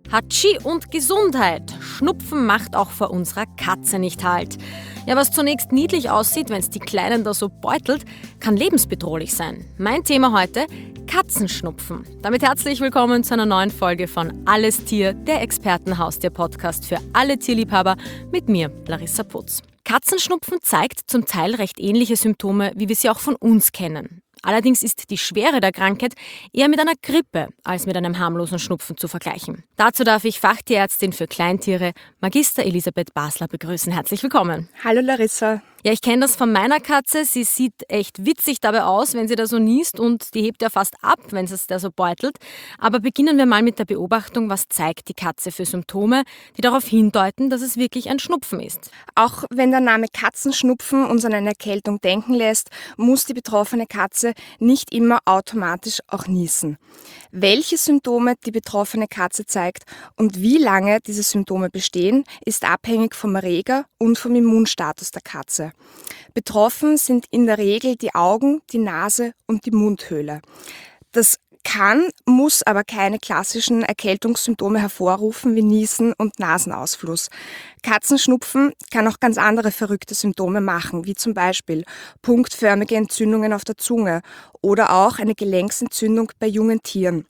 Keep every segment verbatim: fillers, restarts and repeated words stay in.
Hatschi und Gesundheit. Schnupfen macht auch vor unserer Katze nicht halt. Ja, was zunächst niedlich aussieht, wenn es die Kleinen da so beutelt, kann lebensbedrohlich sein. Mein Thema heute: Katzenschnupfen. Damit herzlich willkommen zu einer neuen Folge von Alles Tier, der Expertenhaustier-Podcast für alle Tierliebhaber mit mir, Larissa Putz. Katzenschnupfen zeigt zum Teil recht ähnliche Symptome, wie wir sie auch von uns kennen. Allerdings ist die Schwere der Krankheit eher mit einer Grippe als mit einem harmlosen Schnupfen zu vergleichen. Dazu darf ich Fachtierärztin für Kleintiere, Magister Elisabeth Basler, begrüßen. Herzlich willkommen. Hallo Larissa. Ja, ich kenne das von meiner Katze. Sie sieht echt witzig dabei aus, wenn sie da so niest, und die hebt ja fast ab, wenn es da so beutelt. Aber beginnen wir mal mit der Beobachtung, was zeigt die Katze für Symptome, die darauf hindeuten, dass es wirklich ein Schnupfen ist. Auch wenn der Name Katzenschnupfen uns an eine Erkältung denken lässt, muss die betroffene Katze nicht immer automatisch auch niesen. Welche Symptome die betroffene Katze zeigt und wie lange diese Symptome bestehen, ist abhängig vom Erreger und vom Immunstatus der Katze. Betroffen sind in der Regel die Augen, die Nase und die Mundhöhle. Das kann, muss aber keine klassischen Erkältungssymptome hervorrufen wie Niesen und Nasenausfluss. Katzenschnupfen kann auch ganz andere verrückte Symptome machen, wie zum Beispiel punktförmige Entzündungen auf der Zunge oder auch eine Gelenksentzündung bei jungen Tieren.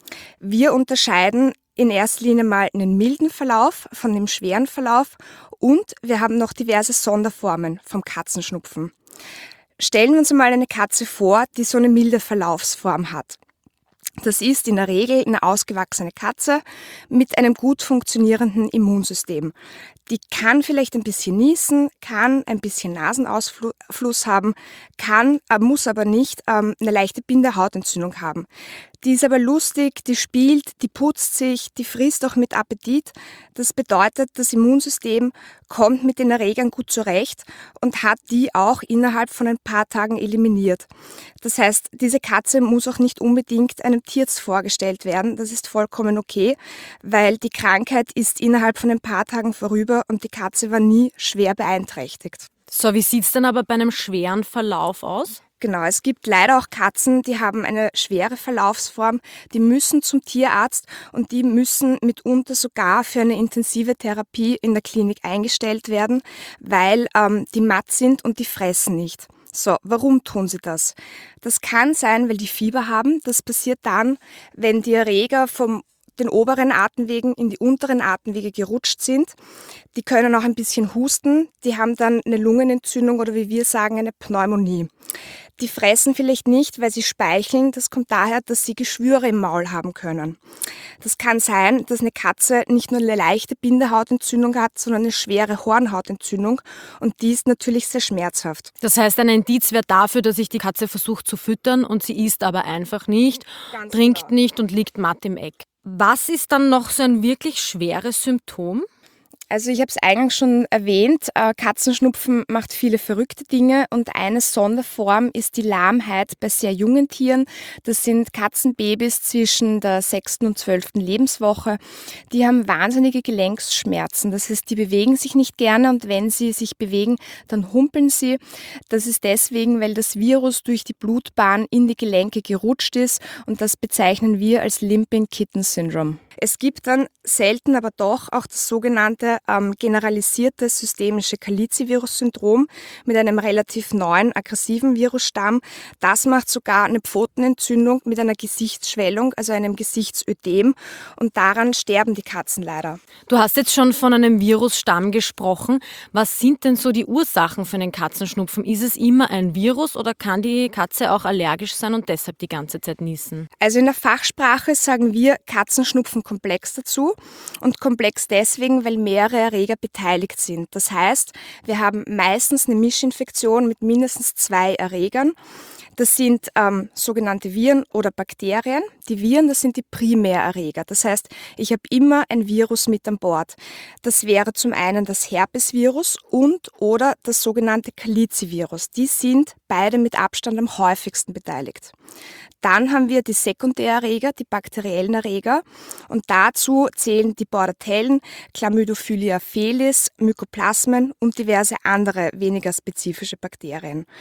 Wir unterscheiden in erster Linie mal einen milden Verlauf von dem schweren Verlauf und wir haben noch diverse Sonderformen vom Katzenschnupfen. Stellen wir uns mal eine Katze vor, die so eine milde Verlaufsform hat. Das ist in der Regel eine ausgewachsene Katze mit einem gut funktionierenden Immunsystem. Die kann vielleicht ein bisschen niesen, kann ein bisschen Nasenausfluss haben, kann, muss aber nicht ähm, eine leichte Bindehautentzündung haben. Die ist aber lustig, die spielt, die putzt sich, die frisst auch mit Appetit. Das bedeutet, das Immunsystem kommt mit den Erregern gut zurecht und hat die auch innerhalb von ein paar Tagen eliminiert. Das heißt, diese Katze muss auch nicht unbedingt einem Tierarzt vorgestellt werden. Das ist vollkommen okay, weil die Krankheit ist innerhalb von ein paar Tagen vorüber und die Katze war nie schwer beeinträchtigt. So, wie sieht es dann aber bei einem schweren Verlauf aus? Genau, es gibt leider auch Katzen, die haben eine schwere Verlaufsform, die müssen zum Tierarzt und die müssen mitunter sogar für eine intensive Therapie in der Klinik eingestellt werden, weil ähm, die matt sind und die fressen nicht. So, warum tun sie das? Das kann sein, weil die Fieber haben. Das passiert dann, wenn die Erreger vom den oberen Atemwegen in die unteren Atemwege gerutscht sind. Die können auch ein bisschen husten, die haben dann eine Lungenentzündung oder wie wir sagen, eine Pneumonie. Die fressen vielleicht nicht, weil sie speicheln. Das kommt daher, dass sie Geschwüre im Maul haben können. Das kann sein, dass eine Katze nicht nur eine leichte Bindehautentzündung hat, sondern eine schwere Hornhautentzündung und die ist natürlich sehr schmerzhaft. Das heißt, ein Indiz wäre dafür, dass sich die Katze versucht zu füttern und sie isst aber einfach nicht, Ganz trinkt genau. nicht und liegt matt im Eck. Was ist dann noch so ein wirklich schweres Symptom? Also ich habe es eingangs schon erwähnt, äh, Katzenschnupfen macht viele verrückte Dinge und eine Sonderform ist die Lahmheit bei sehr jungen Tieren. Das sind Katzenbabys zwischen der sechsten und zwölften Lebenswoche. Die haben wahnsinnige Gelenksschmerzen. Das heißt, die bewegen sich nicht gerne und wenn sie sich bewegen, dann humpeln sie. Das ist deswegen, weil das Virus durch die Blutbahn in die Gelenke gerutscht ist und das bezeichnen wir als Limping Kitten Syndrome. Es gibt dann selten aber doch auch das sogenannte ähm, generalisierte systemische Kalizi-Virus-Syndrom mit einem relativ neuen, aggressiven Virusstamm. Das macht sogar eine Pfotenentzündung mit einer Gesichtsschwellung, also einem Gesichtsödem und daran sterben die Katzen leider. Du hast jetzt schon von einem Virusstamm gesprochen. Was sind denn so die Ursachen für einen Katzenschnupfen? Ist es immer ein Virus oder kann die Katze auch allergisch sein und deshalb die ganze Zeit niesen? Also in der Fachsprache sagen wir Katzenschnupfen komplex dazu und komplex deswegen, weil mehrere Erreger beteiligt sind. Das heißt, wir haben meistens eine Mischinfektion mit mindestens zwei Erregern. Das sind ähm, sogenannte Viren oder Bakterien. Die Viren, das sind die Primärerreger. Das heißt, ich habe immer ein Virus mit an Bord. Das wäre zum einen das Herpesvirus und oder das sogenannte Kalizi-Virus. Die sind beide mit Abstand am häufigsten beteiligt. Dann haben wir die Sekundärerreger, die bakteriellen Erreger und dazu zählen die Bordetellen, Chlamydophilia felis, Mykoplasmen und diverse andere weniger spezifische Bakterien.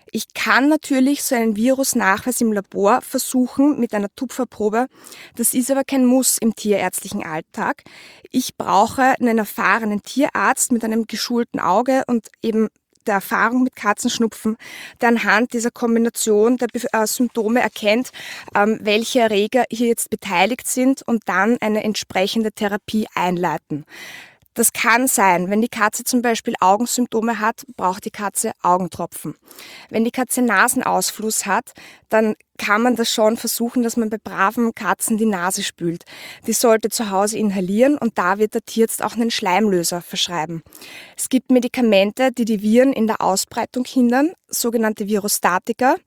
Ich kann natürlich so einen Virusnachweis im Labor versuchen mit einer Tupferprobe. Das ist aber kein Muss im tierärztlichen Alltag. Ich brauche einen erfahrenen Tierarzt mit einem geschulten Auge und eben der Erfahrung mit Katzenschnupfen, der anhand dieser Kombination der äh, Symptome erkennt, ähm, welche Erreger hier jetzt beteiligt sind und dann eine entsprechende Therapie einleiten. Das kann sein, wenn die Katze zum Beispiel Augensymptome hat, braucht die Katze Augentropfen. Wenn die Katze Nasenausfluss hat, dann kann man das schon versuchen, dass man bei braven Katzen die Nase spült. Die sollte zu Hause inhalieren und da wird der Tierarzt auch einen Schleimlöser verschreiben. Es gibt Medikamente, die die Viren in der Ausbreitung hindern, sogenannte Virostatika.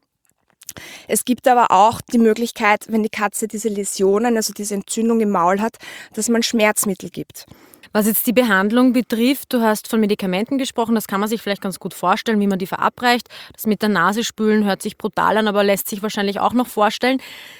Es gibt aber auch die Möglichkeit, wenn die Katze diese Läsionen, also diese Entzündung im Maul hat, dass man Schmerzmittel gibt. Was jetzt die Behandlung betrifft, du hast von Medikamenten gesprochen, das kann man sich vielleicht ganz gut vorstellen, wie man die verabreicht. Das mit der Nase spülen hört sich brutal an, aber lässt sich wahrscheinlich auch noch vorstellen.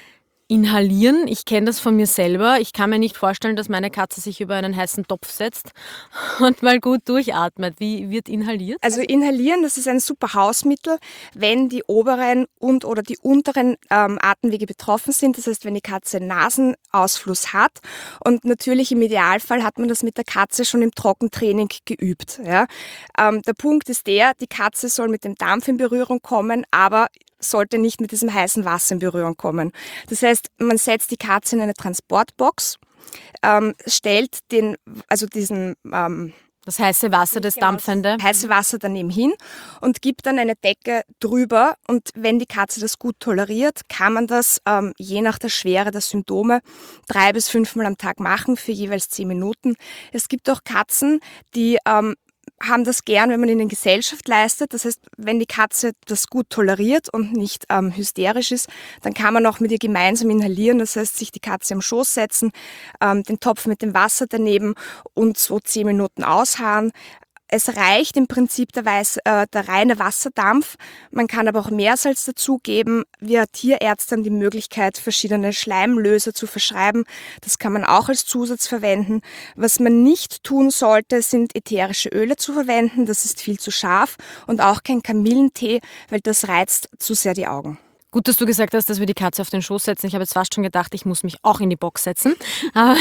Inhalieren, ich kenne das von mir selber. Ich kann mir nicht vorstellen, dass meine Katze sich über einen heißen Topf setzt und mal gut durchatmet. Wie wird inhaliert? Also inhalieren, das ist ein super Hausmittel, wenn die oberen und oder die unteren ähm, Atemwege betroffen sind. Das heißt, wenn die Katze Nasenausfluss hat. Und natürlich im Idealfall hat man das mit der Katze schon im Trockentraining geübt. Ja. Ähm, der Punkt ist der, die Katze soll mit dem Dampf in Berührung kommen, aber sollte nicht mit diesem heißen Wasser in Berührung kommen. Das heißt, man setzt die Katze in eine Transportbox, ähm, stellt den, also diesen ähm, das heiße Wasser, das dampfende. Das heiße Wasser daneben hin und gibt dann eine Decke drüber. Und wenn die Katze das gut toleriert, kann man das ähm, je nach der Schwere der Symptome drei bis fünfmal am Tag machen für jeweils zehn Minuten. Es gibt auch Katzen, die ähm, haben das gern, wenn man ihnen Gesellschaft leistet. Das heißt, wenn die Katze das gut toleriert und nicht ähm, hysterisch ist, dann kann man auch mit ihr gemeinsam inhalieren. Das heißt, sich die Katze am Schoß setzen, ähm, den Topf mit dem Wasser daneben und so zehn Minuten ausharren. Es reicht im Prinzip der, Weiß, äh, der reine Wasserdampf. Man kann aber auch Meersalz dazugeben. Wir Tierärzte haben die Möglichkeit, verschiedene Schleimlöser zu verschreiben. Das kann man auch als Zusatz verwenden. Was man nicht tun sollte, sind ätherische Öle zu verwenden. Das ist viel zu scharf und auch kein Kamillentee, weil das reizt zu sehr die Augen. Gut, dass du gesagt hast, dass wir die Katze auf den Schoß setzen. Ich habe jetzt fast schon gedacht, ich muss mich auch in die Box setzen. Aber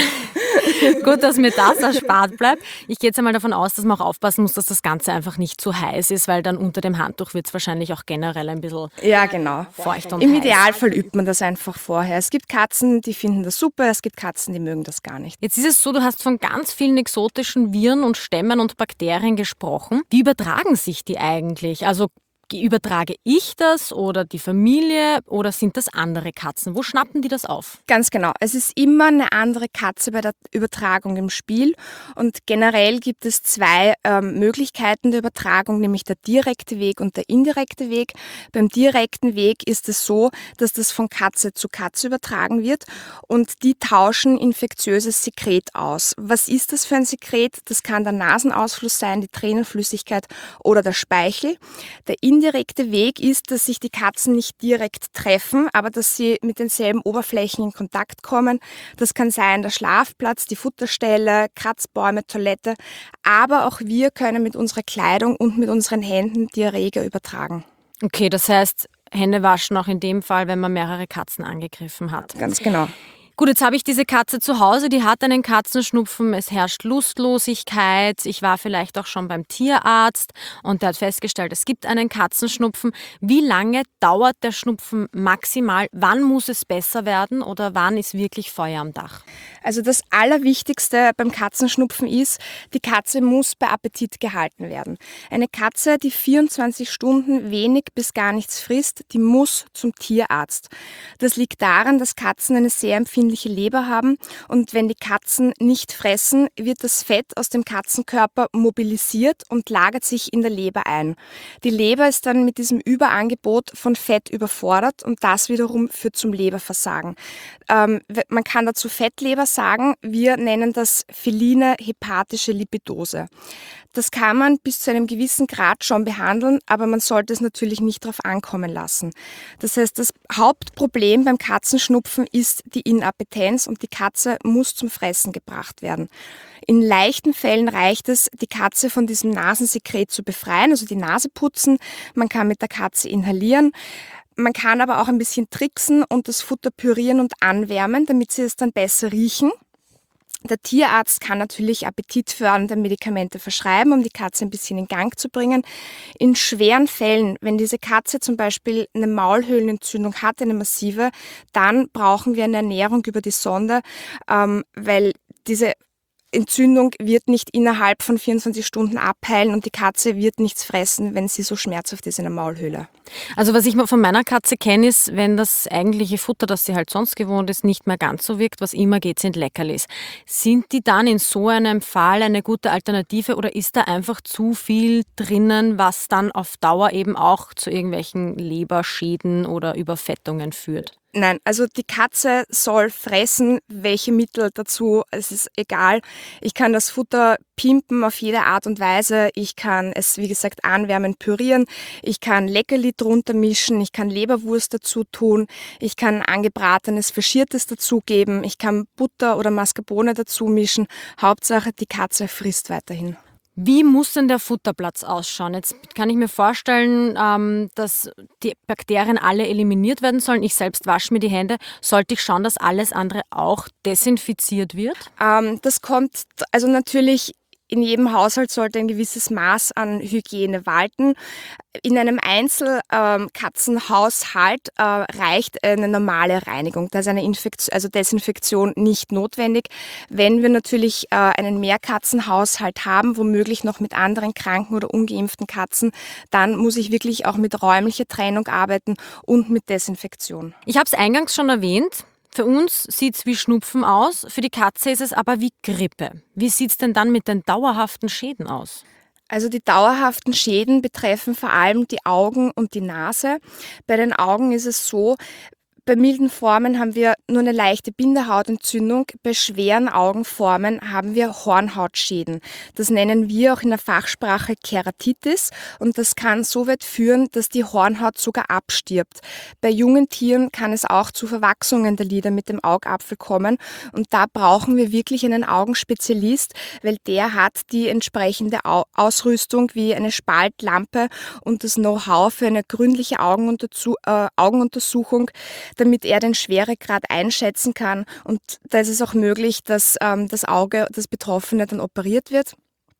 gut, dass mir das erspart bleibt. Ich gehe jetzt einmal davon aus, dass man auch aufpassen muss, dass das Ganze einfach nicht zu heiß ist, weil dann unter dem Handtuch wird es wahrscheinlich auch generell ein bisschen ja, genau. feucht und Im heiß. Idealfall übt man das einfach vorher. Es gibt Katzen, die finden das super, es gibt Katzen, die mögen das gar nicht. Jetzt ist es so, du hast von ganz vielen exotischen Viren und Stämmen und Bakterien gesprochen. Wie übertragen sich die eigentlich? Also übertrage ich das oder die Familie oder sind das andere Katzen? Wo schnappen die das auf? Ganz genau. Es ist immer eine andere Katze bei der Übertragung im Spiel und generell gibt es zwei ähm, Möglichkeiten der Übertragung, nämlich der direkte Weg und der indirekte Weg. Beim direkten Weg ist es so, dass das von Katze zu Katze übertragen wird und die tauschen infektiöses Sekret aus. Was ist das für ein Sekret? Das kann der Nasenausfluss sein, die Tränenflüssigkeit oder der Speichel. Der indirekte Weg ist, dass sich die Katzen nicht direkt treffen, aber dass sie mit denselben Oberflächen in Kontakt kommen. Das kann sein der Schlafplatz, die Futterstelle, Kratzbäume, Toilette. Aber auch wir können mit unserer Kleidung und mit unseren Händen die Erreger übertragen. Okay, das heißt, Hände waschen auch in dem Fall, wenn man mehrere Katzen angegriffen hat. Ganz genau. Gut, jetzt habe ich diese Katze zu Hause, die hat einen Katzenschnupfen, es herrscht Lustlosigkeit, ich war vielleicht auch schon beim Tierarzt und der hat festgestellt, es gibt einen Katzenschnupfen. Wie lange dauert der Schnupfen maximal? Wann muss es besser werden oder wann ist wirklich Feuer am Dach? Also das Allerwichtigste beim Katzenschnupfen ist, die Katze muss bei Appetit gehalten werden. Eine Katze, die vierundzwanzig Stunden wenig bis gar nichts frisst, die muss zum Tierarzt. Das liegt daran, dass Katzen eine sehr empfindliche Leber haben und wenn die Katzen nicht fressen, wird das Fett aus dem Katzenkörper mobilisiert und lagert sich in der Leber ein. Die Leber ist dann mit diesem Überangebot von Fett überfordert und das wiederum führt zum Leberversagen. Ähm, man kann dazu Fettleber sagen, wir nennen das feline hepatische Lipidose. Das kann man bis zu einem gewissen Grad schon behandeln, aber man sollte es natürlich nicht darauf ankommen lassen. Das heißt, das Hauptproblem beim Katzenschnupfen ist die Inappetenz und die Katze muss zum Fressen gebracht werden. In leichten Fällen reicht es, die Katze von diesem Nasensekret zu befreien, also die Nase putzen. Man kann mit der Katze inhalieren. Man kann aber auch ein bisschen tricksen und das Futter pürieren und anwärmen, damit sie es dann besser riechen. Der Tierarzt kann natürlich appetitfördernde Medikamente verschreiben, um die Katze ein bisschen in Gang zu bringen. In schweren Fällen, wenn diese Katze zum Beispiel eine Maulhöhlenentzündung hat, eine massive, dann brauchen wir eine Ernährung über die Sonde, ähm, weil diese Entzündung wird nicht innerhalb von vierundzwanzig Stunden abheilen und die Katze wird nichts fressen, wenn sie so schmerzhaft ist in der Maulhöhle. Also was ich mal von meiner Katze kenne, ist, wenn das eigentliche Futter, das sie halt sonst gewohnt ist, nicht mehr ganz so wirkt, was immer geht, sind Leckerlis. Sind die dann in so einem Fall eine gute Alternative oder ist da einfach zu viel drinnen, was dann auf Dauer eben auch zu irgendwelchen Leberschäden oder Überfettungen führt? Nein, also die Katze soll fressen, welche Mittel dazu, es ist egal. Ich kann das Futter pimpen auf jede Art und Weise. Ich kann es, wie gesagt, anwärmen, pürieren. Ich kann Leckerli drunter mischen. Ich kann Leberwurst dazu tun. Ich kann angebratenes, faschiertes dazugeben. Ich kann Butter oder Mascarpone dazu mischen. Hauptsache, die Katze frisst weiterhin. Wie muss denn der Futterplatz ausschauen? Jetzt kann ich mir vorstellen, ähm, dass die Bakterien alle eliminiert werden sollen. Ich selbst wasche mir die Hände. Sollte ich schauen, dass alles andere auch desinfiziert wird? Ähm, das kommt, also natürlich, in jedem Haushalt sollte ein gewisses Maß an Hygiene walten. In einem Einzelkatzenhaushalt äh, reicht eine normale Reinigung. Da ist eine Infektion, also Desinfektion nicht notwendig. Wenn wir natürlich äh, einen Mehrkatzenhaushalt haben, womöglich noch mit anderen kranken oder ungeimpften Katzen, dann muss ich wirklich auch mit räumlicher Trennung arbeiten und mit Desinfektion. Ich habe es eingangs schon erwähnt. Für uns sieht es wie Schnupfen aus, für die Katze ist es aber wie Grippe. Wie sieht es denn dann mit den dauerhaften Schäden aus? Also die dauerhaften Schäden betreffen vor allem die Augen und die Nase. Bei den Augen ist es so, bei milden Formen haben wir nur eine leichte Bindehautentzündung. Bei schweren Augenformen haben wir Hornhautschäden. Das nennen wir auch in der Fachsprache Keratitis und das kann so weit führen, dass die Hornhaut sogar abstirbt. Bei jungen Tieren kann es auch zu Verwachsungen der Lider mit dem Augapfel kommen und da brauchen wir wirklich einen Augenspezialist, weil der hat die entsprechende Ausrüstung wie eine Spaltlampe und das Know-how für eine gründliche Augenunterzu- äh, Augenuntersuchung, damit er den Schweregrad einschätzen kann. Und da ist es auch möglich, dass ähm, das Auge, das Betroffene, dann operiert wird.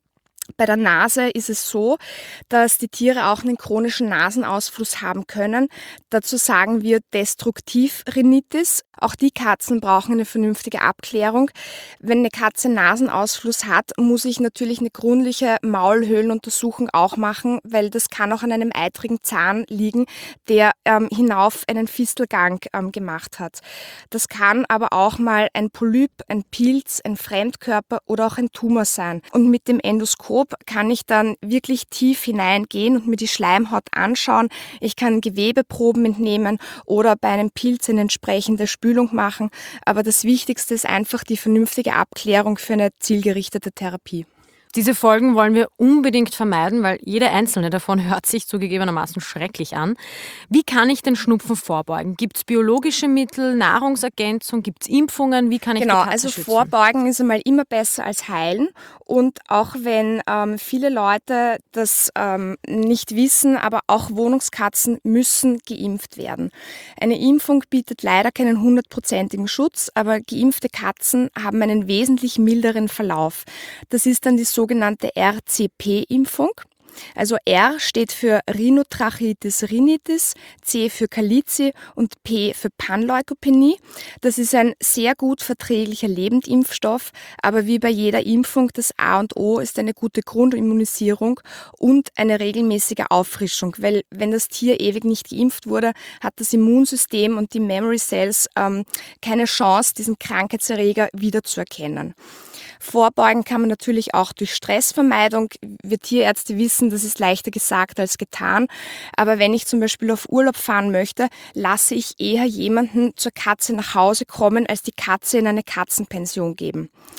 Bei der Nase ist es so, dass die Tiere auch einen chronischen Nasenausfluss haben können. Dazu sagen wir Destruktivrhinitis. Auch die Katzen brauchen eine vernünftige Abklärung. Wenn eine Katze Nasenausfluss hat, muss ich natürlich eine gründliche Maulhöhlenuntersuchung auch machen, weil das kann auch an einem eitrigen Zahn liegen, der ähm, hinauf einen Fistelgang ähm, gemacht hat. Das kann aber auch mal ein Polyp, ein Pilz, ein Fremdkörper oder auch ein Tumor sein. Und mit dem Endoskop kann ich dann wirklich tief hineingehen und mir die Schleimhaut anschauen. Ich kann Gewebeproben entnehmen oder bei einem Pilz eine entsprechende Spülung machen. Aber das Wichtigste ist einfach die vernünftige Abklärung für eine zielgerichtete Therapie. Diese Folgen wollen wir unbedingt vermeiden, weil jede einzelne davon hört sich zugegebenermaßen schrecklich an. Wie kann ich den Schnupfen vorbeugen? Gibt es biologische Mittel, Nahrungsergänzung, gibt es Impfungen? Wie kann ich genau, die Katze also schützen? Vorbeugen ist einmal immer besser als heilen. Und auch wenn ähm, viele Leute das ähm, nicht wissen, aber auch Wohnungskatzen müssen geimpft werden. Eine Impfung bietet leider keinen hundertprozentigen Schutz, aber geimpfte Katzen haben einen wesentlich milderen Verlauf. Das ist dann die sogenannte R C P-Impfung. Also R steht für Rhinotracheotis rhinitis, C für Calici und P für Panleukopenie. Das ist ein sehr gut verträglicher Lebendimpfstoff, aber wie bei jeder Impfung, das A und O ist eine gute Grundimmunisierung und eine regelmäßige Auffrischung, weil wenn das Tier ewig nicht geimpft wurde, hat das Immunsystem und die Memory Cells ähm, keine Chance, diesen Krankheitserreger wiederzuerkennen. Vorbeugen kann man natürlich auch durch Stressvermeidung. Wir Tierärzte wissen, das ist leichter gesagt als getan. Aber wenn ich zum Beispiel auf Urlaub fahren möchte, lasse ich eher jemanden zur Katze nach Hause kommen, als die Katze in eine Katzenpension geben.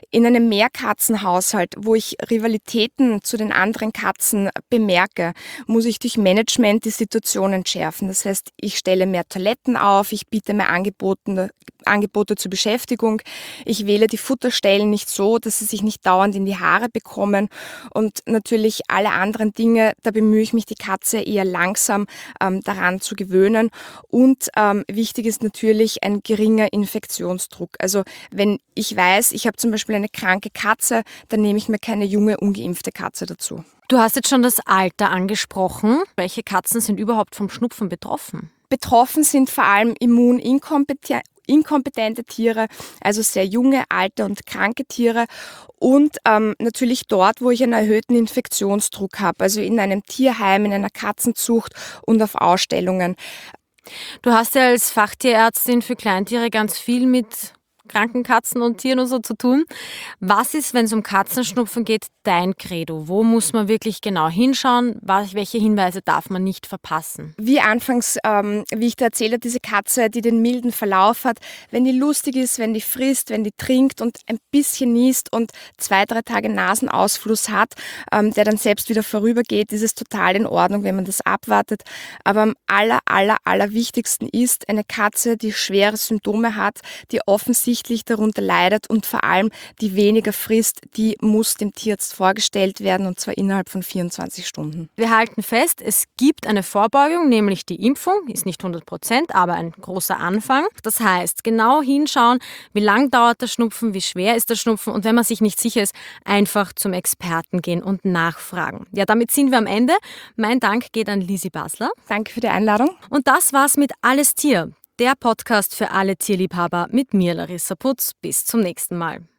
In einem Mehrkatzenhaushalt, wo ich Rivalitäten zu den anderen Katzen bemerke, muss ich durch Management die Situation entschärfen. Das heißt, ich stelle mehr Toiletten auf, ich biete mehr Angebote, Angebote zur Beschäftigung, ich wähle die Futterstellen nicht so, dass sie sich nicht dauernd in die Haare bekommen und natürlich alle anderen Dinge, da bemühe ich mich, die Katze eher langsam ähm, daran zu gewöhnen. Und ähm, wichtig ist natürlich ein geringer Infektionsdruck. Also wenn ich weiß, ich habe zum Beispiel eine kranke Katze, dann nehme ich mir keine junge, ungeimpfte Katze dazu. Du hast jetzt schon das Alter angesprochen. Welche Katzen sind überhaupt vom Schnupfen betroffen? Betroffen sind vor allem immuninkompetente inkompetente Tiere, also sehr junge, alte und kranke Tiere und ähm, natürlich dort, wo ich einen erhöhten Infektionsdruck habe, also in einem Tierheim, in einer Katzenzucht und auf Ausstellungen. Du hast ja als Fachtierärztin für Kleintiere ganz viel mit kranken Katzen und Tieren und so zu tun. Was ist, wenn es um Katzenschnupfen geht, dein Credo? Wo muss man wirklich genau hinschauen? Welche Hinweise darf man nicht verpassen? Wie anfangs, ähm, wie ich da erzählt habe, diese Katze, die den milden Verlauf hat, wenn die lustig ist, wenn die frisst, wenn die trinkt und ein bisschen niest und zwei, drei Tage Nasenausfluss hat, ähm, der dann selbst wieder vorübergeht, ist es total in Ordnung, wenn man das abwartet. Aber am aller, aller, aller wichtigsten ist eine Katze, die schwere Symptome hat, die offensichtlich darunter leidet und vor allem die weniger frisst, die muss dem Tierarzt vorgestellt werden und zwar innerhalb von vierundzwanzig Stunden. Wir halten fest, es gibt eine Vorbeugung, nämlich die Impfung, ist nicht hundert Prozent, aber ein großer Anfang. Das heißt, genau hinschauen, wie lang dauert der Schnupfen, wie schwer ist der Schnupfen und wenn man sich nicht sicher ist, einfach zum Experten gehen und nachfragen. Ja, damit sind wir am Ende. Mein Dank geht an Lisi Basler. Danke für die Einladung. Und das war's mit Alles Tier. Der Podcast für alle Tierliebhaber mit mir, Larissa Putz. Bis zum nächsten Mal.